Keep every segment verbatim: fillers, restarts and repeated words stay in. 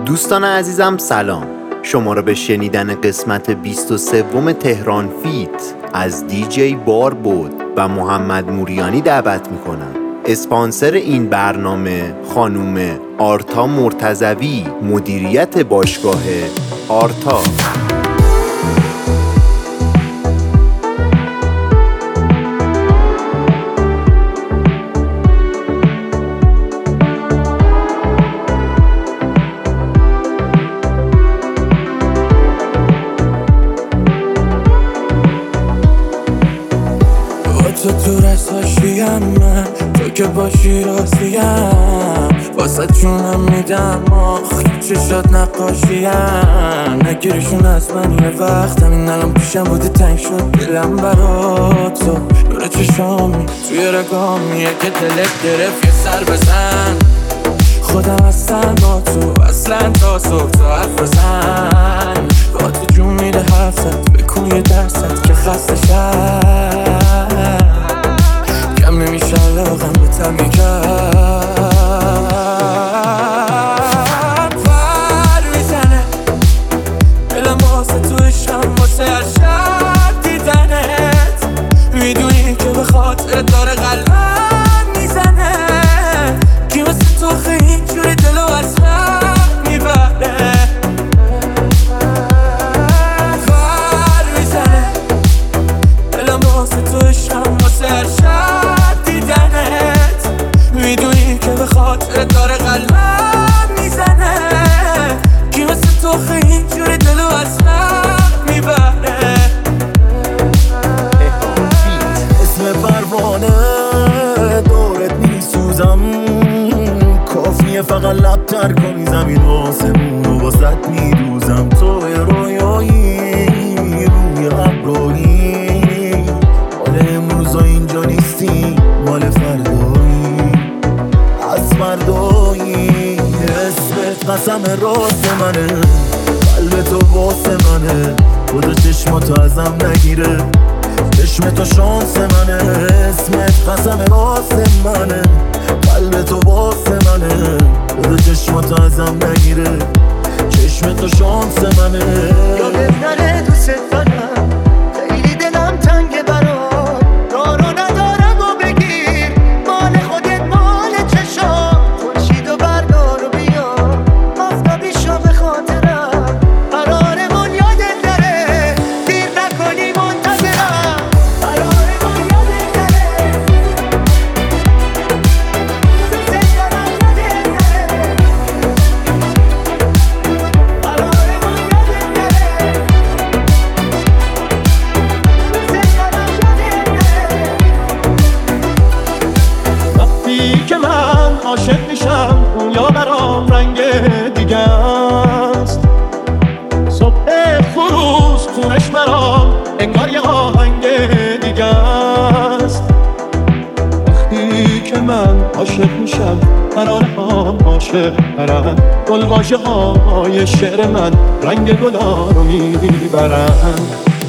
دوستان عزیزم سلام، شما را به شنیدن قسمت بیست و سه تهران فیت از دیجی باربود و محمد موریانی دعوت میکنم. اسپانسر این برنامه خانوم آرتا مرتضوی، مدیریت باشگاه آرتا. تو تو رساشیم من، تو که باشی راستیم، واسه جونم میدم آخ چشات نقاشیم. نگیرشون از من یه وقت همین الان پیشم بودی، تنگ شد دلم برا تو. نور چشامی توی رگامیه که دلت گرفت یه سر بزن. خودم هستم با تو اصلا تا صبح تا حرف بزن. با تو جون میده حرفت، بکن یه درست که خسته شد. کم نمیشه علاقم به تمی کرد. پر میزنه دلم واسه تو عشقم، واسه هر شب دیدنت. میدونی که به خاطر داره قلبم میزنه. کی واسه تو خیلی اینجوری دلو از من میبره. پر میزنه دلم واسه تو عشقم، واسه هر شب دیدنت. میدونی که به خاطر داره قلبم میزنه. کی واسه تو خیلی اینجوری دلو از من میبره. اسم پروانه دورت میسوزم، کافیه فقط لب تر کنی زمین آسمون رو واسط میدوزم. تو رویایی روی ابرایی، مال امروزا اینجا نیستی، مال فردایی. از فردایی اسمت قسم راست منه، قلب تو واسه منه. خدا چشماتو ازم نگیره، چشم تو شانس منه. اسمت قسم راست منه، قلب تو واسه منه. خدا چشماتو ازم نگیره، چشم تو شانس منه. یا بهتره دوست دارم، خیلی دلم تنگه برات. دارو ندارم و بگیر، مال خودت مال چشام. خورشید و بردار و بیا، آفتابی شو به خاطرم. قرارمون یادت نره، دیر نکنی منتظرم. قرارمون یادت نره، دوست دارم یادت نره. قرارمون یادت نره، دوست دارم یادت نره. وقتی که من عاشق میشم دنیا برام رنگ دیگه است. صبح خروس خونش برام انگار یه آهنگ دیگه است. وقتی که من عاشق میشم قراره هم عاشق برم. گلواژه های شعر من رنگ گلا رو میبرن.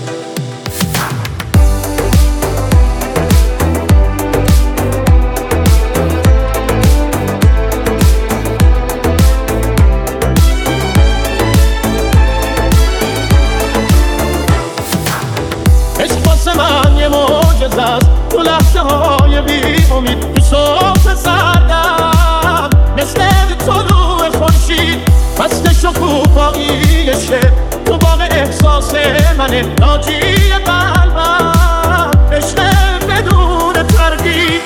عشق واسه من یه معجزه است، تو لحظه های بی امید تو صبح سردم. مثل طلوع خورشید مست شکوفایی شب، تو باغ احساس منه، ناجی قلبم. عشق بدون تردید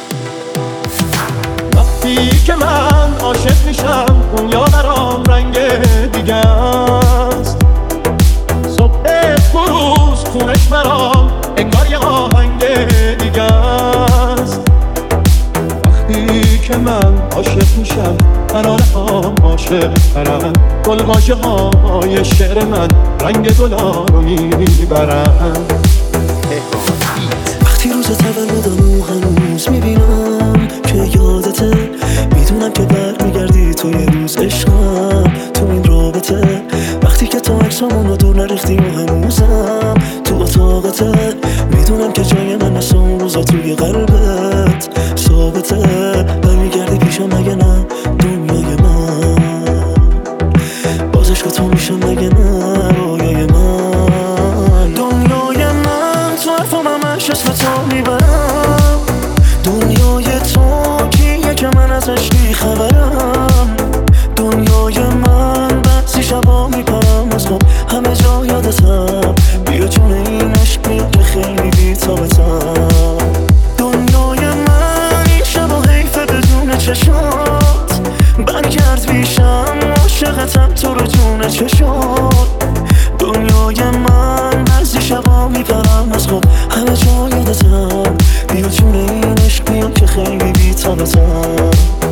وقتی که من عاشق میشم دنیا برام رنگ دیگه است. صبح فروز خونش برام انگار یه آهنگ دیگه است. وقتی که من عاشق میشم قراره هم عاشق برم. گلواژه های شعر من رنگ گلا رو میبرن. وقتی روز تولدمو هنوز میبینم که یادته، میدونم که برمیگردی تو یه روز عشقم تو این رابطه. وقتی که تو عکسامون رو دور نریختی و هنوزم تو اتاقته، میدونم که جای من اصلا اون روزا توی قلبت ثابته. برمیگردی پیشم مگه نه دنیای من. میشم مگه نه رویای من؟ دنیای من تو حرفم همش اسم تو میبرم، دنیای تو کیه که من ازش بیخبرم؟ دنیای من بعضی شبا میپرم از خواب همه جا یادتم، بیا جون این عشق بیا که خیلی بی‌طاقتم. دنیای من این شبا حیفه بدون چشات، برگرد بیشم عاشقتم تو رو جون چشات. دنیای من بعضی شبا میپرم از خواب همه جا یادتم، بیا جون این عشق بیا که خیلی بی‌طاقتم.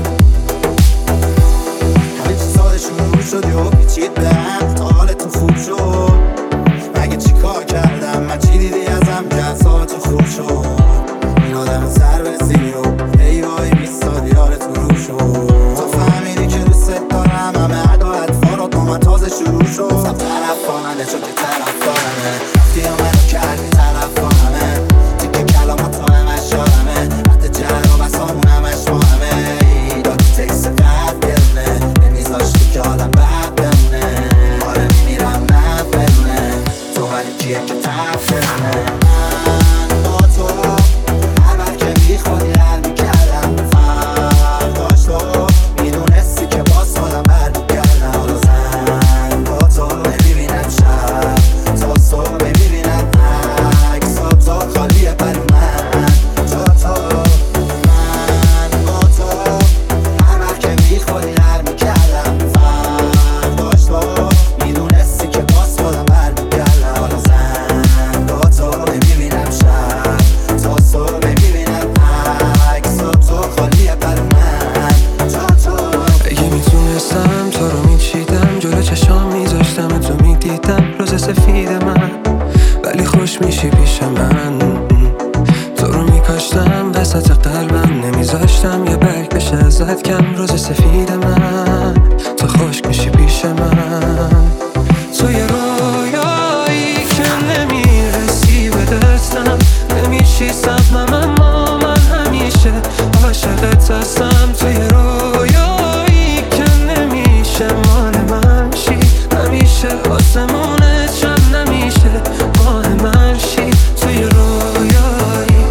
همه چی ساده شروع شد یا پیچید به هم تا حالتون خوب شد؟ مگه چی کار کردم من؟ چی دیدی ازم که اعصابتون خوب شد؟ این آدم سر برسی و ای وای میستاد یارتون رو شد. تو فهمیدی که دوست دارم، همه عدا اطفار و دومن تازه شروع شد. گفتم طرف فانه چون که طرف دارمه، رفتی یا منو کردی طرف فانمه، تیکه کلامات تو همش یادمه، حتی جر و بسامون همش با همه. دادی تکس قد گرونه نمیذاشتی که آدم بد بمونه، آره میمیرم نه بدونه تو ولی کیه که طرف برونه. من با تو هر بر که بیخودی هر میکردم فرق داشت تو میدونستی که باز خودم برمیگردم. حالا زن با تو نمیبینم شب تا صبح میبینم عکسات تو خالیه بر من جا تو. من با تو هر بر که بیخودی هر میکردم فرق داشت تو میدونستی که باز خودم برمیگردم. حالا زن با تو نمیبینم شب تا صبح میبینم عکسات تو خالیه بر من جا تو. اگه میتونستم تو رو میچیدم، جلو چشام میذاشتم تو میدیدم روز سفید من، ولی خوش میشی پیش من. تو رو میکاشتم وسط قلبم، نمیذاشتم یه برگ بشه ازت کم روز سفید من. تو خوش میشی پیش من، تو یه رویایی که نمیرسی به دستم، نمیشی سبمم اما من همیشه عاشقت هستم. تو یه رویایی که نمیشه مال من شی، همیشه آسمونت شم نمیشه مال من شی. تو یه رویایی،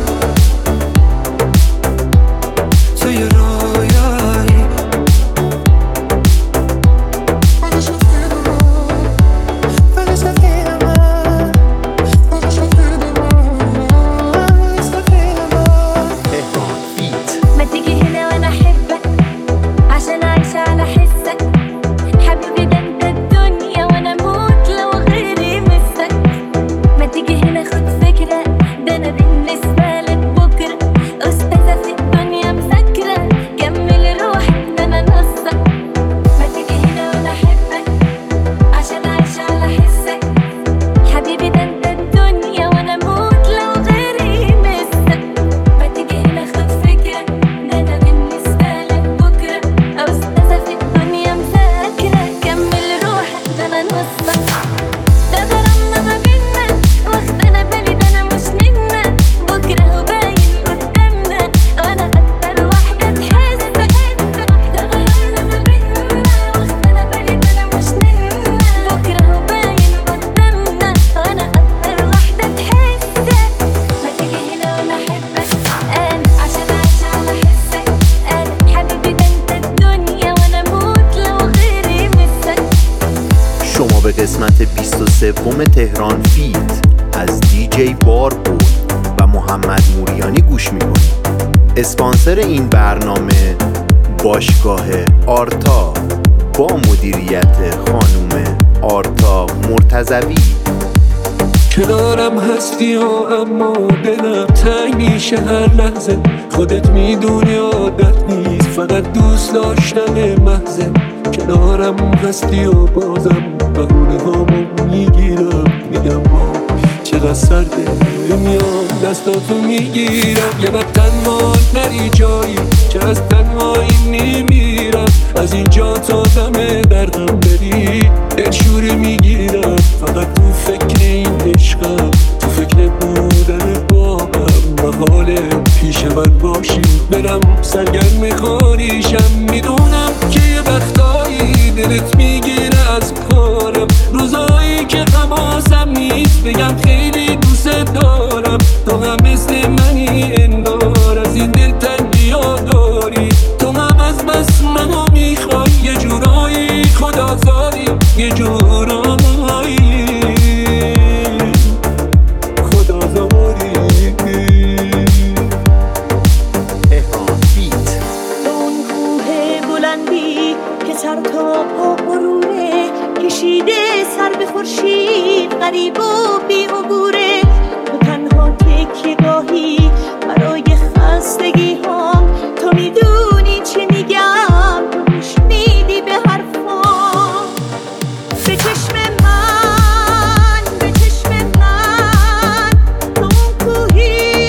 تو یه رویایی، تهران فیت. ما تيجي هنا وانا احبك عشان اعيش على حسك، حبيبي ده انت الدنيا وانا اموت لو غيري مسك. ما تيجي هنا خد فكرة، ده انا بالنسبة لك بكرة استاذة في الدنيا مذاكرة، كمل روحك ده انا نصك. ما تيجي هنا وانا احبك عشان اعيش على حسك، حبيبي ده انت الدنيا وانا اموت لو غيري مسك. ما تيجي هنا خد فكرة، ده انا بالنسبة لك بكرة استاذة في الدنيا مذاكرة، كمل روحك ده انا نصك. ده غرامنا ما بينا واخدانا بالي، ده انا مش منا بكرة هو باين قدامنا وانا اكتر واحدة تحس. ده غرامنا ما بينا واخدانا بالي، ده انا مش منا بكرة هو باين قدامنا وانا اكتر واحدة تحس. ما تيجي هنا وانا احبك انا عشان اعيش على حسك، انا حبيبي ده انت الدنيا وانا اموت لو غيري مسك. شما به قسمت بیست و سوم تهران فیت از دیجی بار بود و محمد موریانی گوش میکنید. اسپانسر این برنامه باشگاه آرتا با مدیریت خانم آرتا مرتضوی. کنارم هستی و اما دلم تنگ میشه هر لحظه، خودت میدونی عادت نیست فقط دوست داشتن محضه. کنارم هستی و بازم بهونه هامو میگیرم، میگم با چقدر سرده میام دستاتو میگیرم. یه وقت تنها نری جایی که از تنهایی نمیرم، از اینجا تا دم درهم بری دلشوره میگیرم. فقط تو فکر این عشقم، تو فکر بودن با هم و حال پیش من باشی، برم سرگرم خاریشم. میدونم که یه وقتایی دلت میگیره از کارم، بگم خیلی دوست دارم، تو هم مثل منی انگار، از این دل تنگی‌ها داری، تو هم از بس منو میخوای، یه جورایی خدازاری، یه جورایی خدازاری. تهران فیت. به اون کوه بلندی که سر تا پا غروره، کشیده سر به خورشید غریب و بی عبوره، تو تنها تکیه گاهی برای خستگی هام، تو میدونی چه میگم، تو گوش میدی به حرفام. به چشم من، به چشم من، تو اون کوهی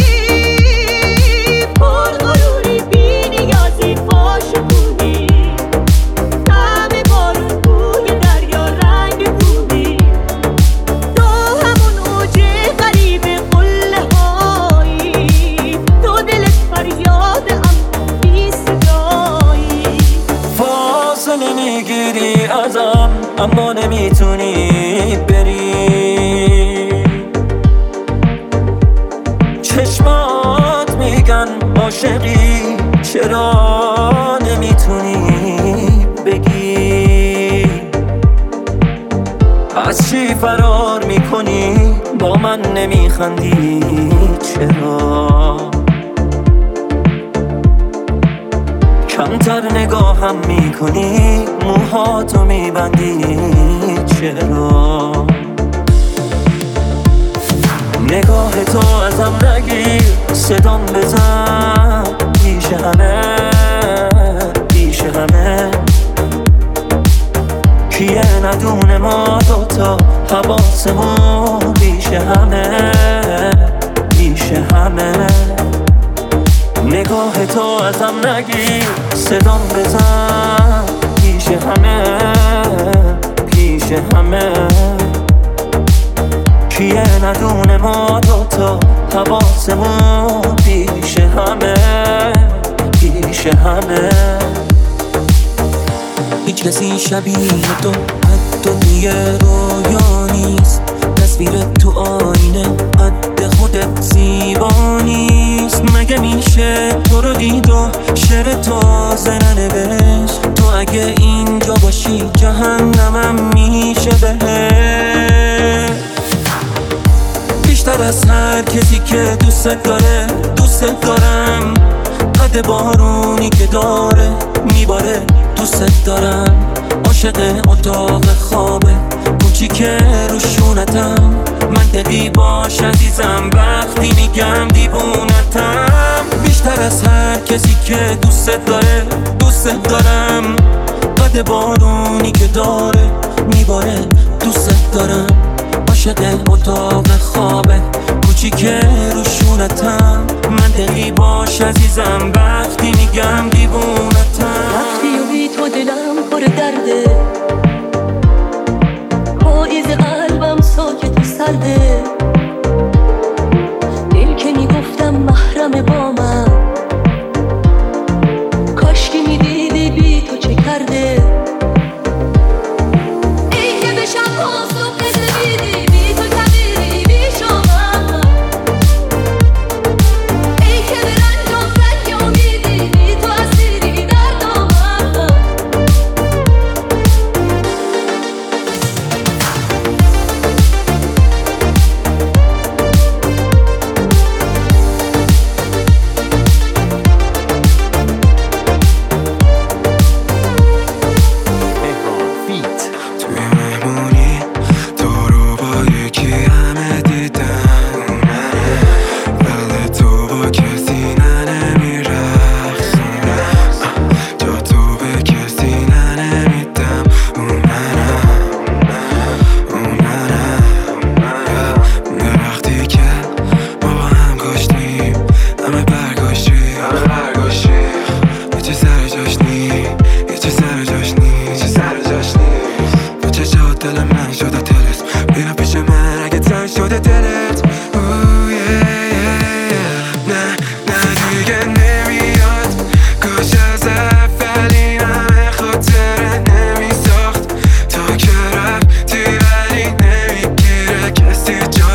پر غروری، بی نیازی فاشکوهی، همه بارون بوی دریا رنگ کوهی، تو همون اوج غریب قله هایی، تو دلت فریاد اما بی صدایی. فاصله میگیری ازم اما نمیتونی بری، چشمات میگن عاشقی چرا نمیتونی بگی، از چی فرار میکنی با من نمیخندی چرا، کمتر نگاهم میکنی موهاتو میبندی چرا، نگاه تو ازم نگیر صدام بزن پیش همه پیش همه، کیه ندونه ما دوتا حواسمون پیش همه پیش همه، نگاه تو ازم نگیر صدام بزن پیش همه پیش همه، کیه ندونه ما دوتا حواسمون پیش همه پیش همه. هیچ کسی شبیه تو حتی توی رویا نیست، تصویر تو آینه قد خودت زیبا نیست، مگه میشه تو رو دید و شعر تازه ننوشت، تو اگه اینجا باشی جهنمم میشه بهت، بیشتر از هر کسی که دوست داره دوست دارم، قد بارونی که داره میباره دوست دارم، عاشق اتاق خوابه کوچیک روشونتم، منطقی باش عزیزم وقتی میگم دیوونتم، بیشتر از هر کسی که دوست داره دوست دارم، قد بارونی که داره میباره دوست دارم، عاشق اتاق خوابه کوچیک روشونتم، منطقی باش عزیزم وقتی میگم دیوونتم. وقتی و بی تو دلم پر درده، پاییز قلبم ساکت و سرده، دل که میگفتم محرم با من، کاش که میدیدی بی تو چه کرده، ای که به شب ها صبح نمیدی بی تو تغییری بی شما، ای که به رنجم رنگ امیدی بی تو اسیری در دامن. تهران فیت. توی مهمونی تو رو با یکی همه دیدن، بله تو با کسی ننمیرخصونه، جا تو به کسی ننمیدم، اون منم اون منم، درختی که ما با هم کاشتیم همه برگاشتی یه چه سر جاش نی یه چه سر جاش نی چه سر جاش نی، تو چه جا دل من شده دلت، بیا پیش من اگه تنگ شده دلت، اوه یه یه نه نه دیگه نمیاد، کاش از اول این همه خاطره نمیساخت، تا که رفتی ولی نمیگیره کسی جا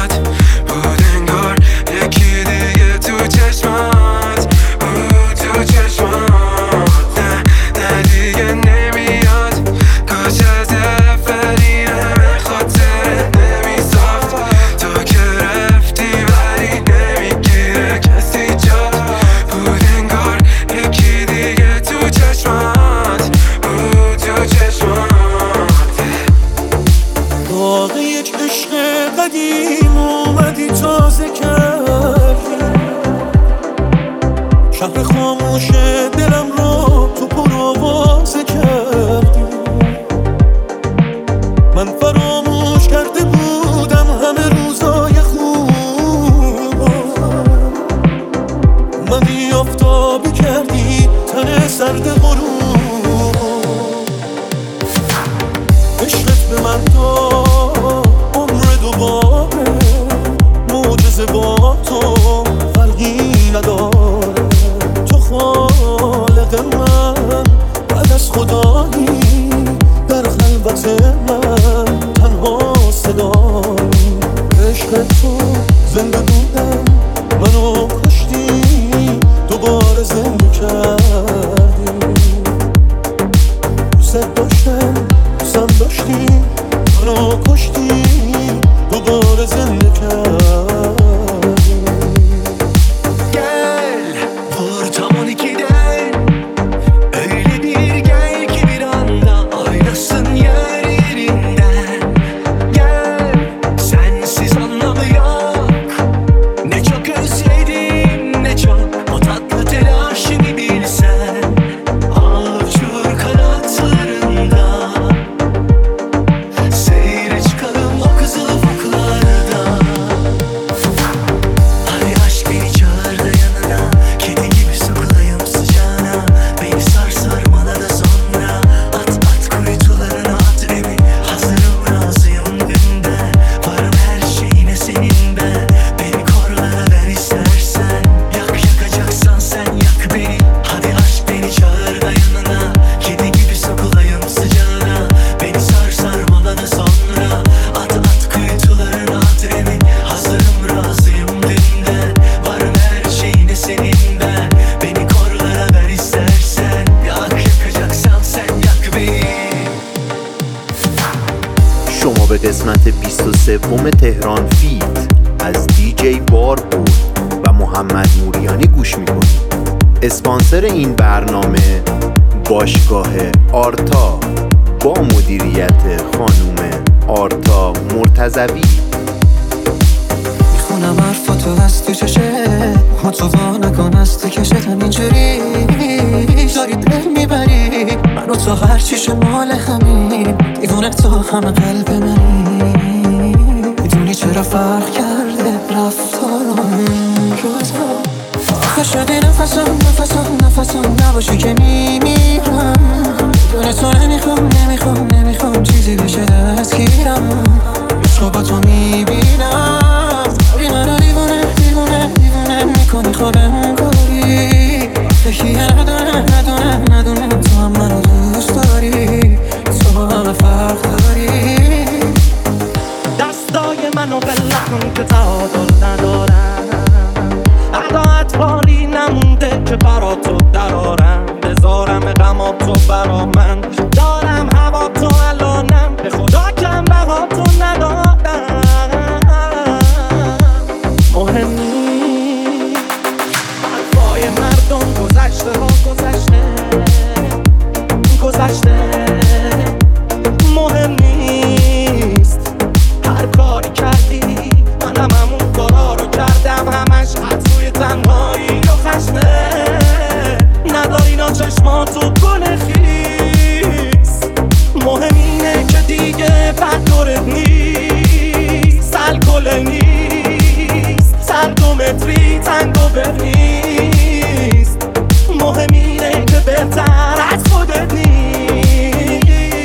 عشقت به من تا عمر دوباره معجزه با تو فرقی نداره. تو خالق من بعد از خدایی در خلوت من تنها صدایی. عشق تو زنده بودم منو کشتی دوباره زنده کردی. دوست داشتم دوستم داشتی منو کشتی دوباره زنده کردی. Gel ortamın ikiden öyle bir gel ki bir anda oynasın yer yerinden. Gel sensiz anlamı yok, ne çok özledim ne çok o tatlı telaşını bilsen. Al uçur kanatlarında seyre çıkalım o kızıl ufuklarda. Hadi aşk beni çağır da yanına, kedi gibi sokulayım sıcağına. Beni sar sarmala da sonra at at kuytularına at beni. Hazırım razıyım dünden, varım her şeyine senin ben. Beni korlara ver istersen, yak yakacaksan sen yak beni. Hadi aşk beni çağır da yanına, kedi gibi sokulayım sıcağına. Beni sar sarmala da sonra at at kuytularına at beni. Hazırım razıyım dünden, varım her şeyine senin ben. Beni korlara ver istersen, yak yakacaksan sen yak beni. شما به قسمت بیست و سوم تهران فیت از دیجی بار بود و محمد موریانی گوش میکنید. اسپانسر این برنامه باشگاه آرتا با مدیریت خانوم آرتا مرتضوی. میخونم حرفاتو از تو چشه ما تو وا نکن از تو کشتم اینجوری داری دل میبری منو تو هرچیش مال همین دیوونه تو همه قلب منی. میدونی چرا فرق کرده رفتارم این روزا آخه شده نفسم نفسم نفسم نباشی که میمیرم. بدون تو نمیخوام نمیخوام نمیخوام چیزی بشه دستگیرم. عشق با تو میبینم داری منو دیوونه دیوونه دیوونه میکنی خوابم کاری. فکریه ندونه ندونه ندونه تو هم منو دوست داری تو همه فرق داری. دستای منو بله کن که تعادل ندارم، عداعت باری نمونده که برا تو درارم. بذارم غما تو برا من دارم هوا تو الانم، به خدا کم بها تو ندادم. مهم نیست حرفای مردم، گذشته ها گذشته گذشته. مهم نیست هر کاری کردی، منم همون کارا رو کردم همش از روی تنهایی و خشمه. نداری نا چشماتو گل خیس، مهم اینه که دیگه بد دورت نیست. الکل نیست سر دو متری تنگو برنیست. مهم اینه که بهتر از خودت نیست.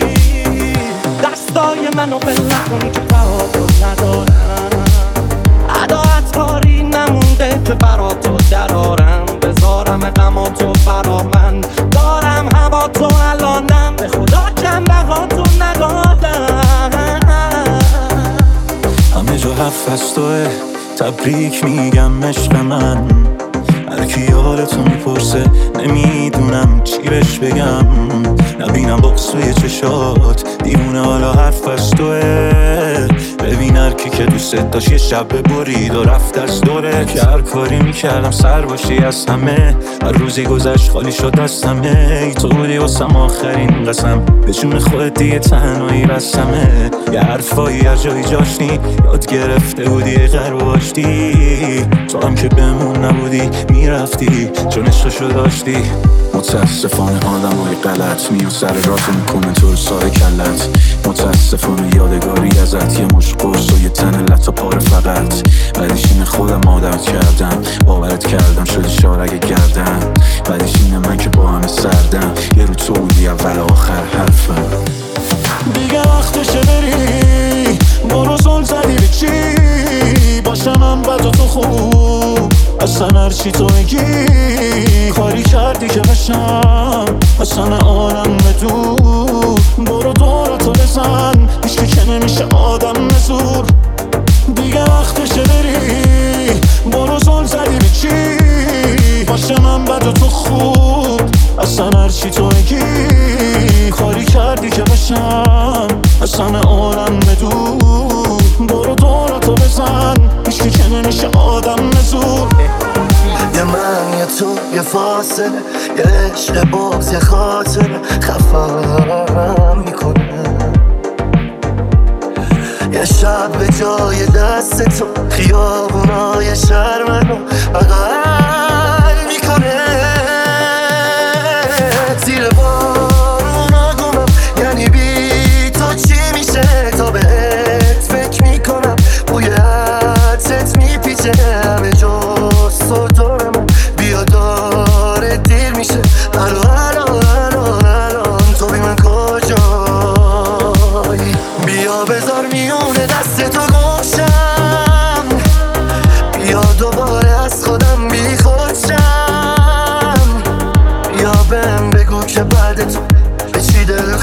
دستای منو بله کن که تعادل ندارم، عداعت کاری نمونده که برا تو درارم. بذارم غما تو برا من دارم هوا تو الانم، به خدا کم بها تو ندادم. همه جا حرف از توه تبریک میگم عشق من. هر کی حالتو میپرسه نمیدونم چی بهش بگم. نبینم بغض توی چشات دیوونه حالا حرف از توه. ببین هر کی که دوست داشت یه شب برید و رفت از دوره. که هر کاری میکردم سر باشی از همه، هر روزی گذشت خالی شد از همه. ای تو بودی واسم آخرین قسم، به جون خودت دیگه تنهایی رسمه. یه حرفایی از جایی جاشتی یاد گرفته بودی غرب باشتی. تو هم که بمون نبودی میرفتی چون عشقشو داشتی. متاسفانه آدم های غلط میان سر راتو میکنن تو رو سار کلت. متاسفانه یادگاری ازت یه مش قرص و یه تن لطا پاره فقط. بعدش اینه خودم عادت کردم باورت کردم شدی شارگ گردم. بعدش اینه من که با همه سردم یه رو تو بودی اول آخر حرفم. دیگه وقتشه بری، برو زل زدی به چی؟ باشم من بد و تو خوب، اصلا هرچی تو میگی کاری کردی که بشم اصلا عالم بدون. برو دورتو بزن، هیچکی که نمیشه آدم زور. دیگه وقتشه بری، برو زل زدی به چی؟ باشه من بد و تو خوب، اصلا هرچی تو میگی کاری کردی که بشم اصلا عالم بدون. برو دورتو بزن، هیچکی که نمیشه آدم زور. یه من یه تو یه فاصله، یه عشق باز یه خاطره خفم میکنه. یه شب به جای دست تو خیابونای شهر منو بغل میکنه. زیر بارونا گمم، یعنی بی تو چی میشه؟ تا بهت فکر میکنم، بوی عطرت میپیچه همه جز تو دارم. بیا داره دیر میشه، الان الان الان الان تو بی من کجایی؟ بیا بذار میونه دست تو گوشم، بیا دوباره از خودم بی خودشم. بیا بهم بگو که بعد تو به چی دل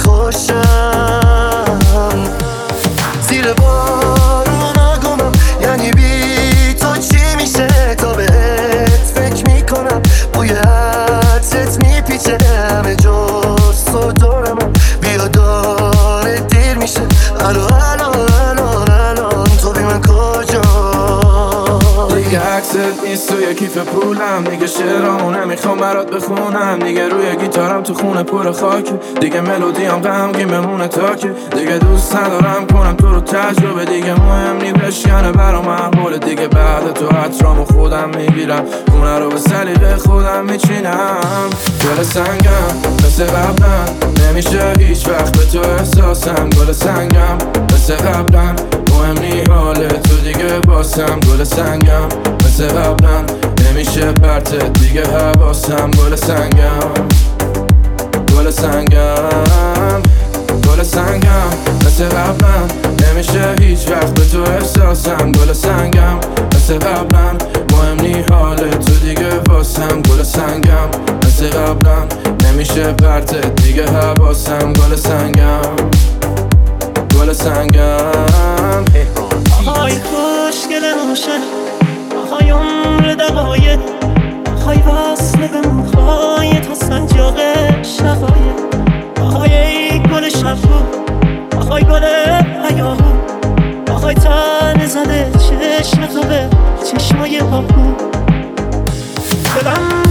خوشم. زیر بارونا گمم، یعنی بی تو چی میشه؟ تا بهت فکر میکنم، بوی عطرت میپیچه همه جز تو دارم. بیا داره دیر میشه، الان الان الان الان تو بی من کجایی؟ دیگه عکست نیست توی کیف پولم، دیگه شعرامو نمیخوام برات بخونم. دیگه روی گیتارم تو خونه پر خاکه، دیگه ملودیام غمگین بمونه تاکه. دیگه دوست ندارم کنم تو رو تجربه، دیگه مهم نی بشکنه برام احواله. دیگه بعد تو عطرامو خودم میگیرم، خونه رو به سلیقه خودم میچینم. گل سنگم مثل قبلم، نمیشه هیچ وقت به تو احساسم. گل سنگم مثل قبلم، مهم نی حال تو دیگه باسم. گل سنگم مثل قبلم، نمیشه پرتت دیگه حواسم. گل سنگم گل سنگم گل سنگم مثل قبلم، نمیشه هیچ وقت به تو احساسم. گل سنگم مثل قبلم، مهم نی حال تو دیگه واسم. گل سنگم مثل قبلم، نمیشه پرتت دیگه حواسم. گل سنگم گل سنگم. آهای خوشگل روشن، آهای عمر دقایق، آهای وصل به موهایت و سنجاق شقایق. آهای ای گل شبو، آهای گل هیاهو، آهای تن زده چشم تو به چشمای پاپو. دلم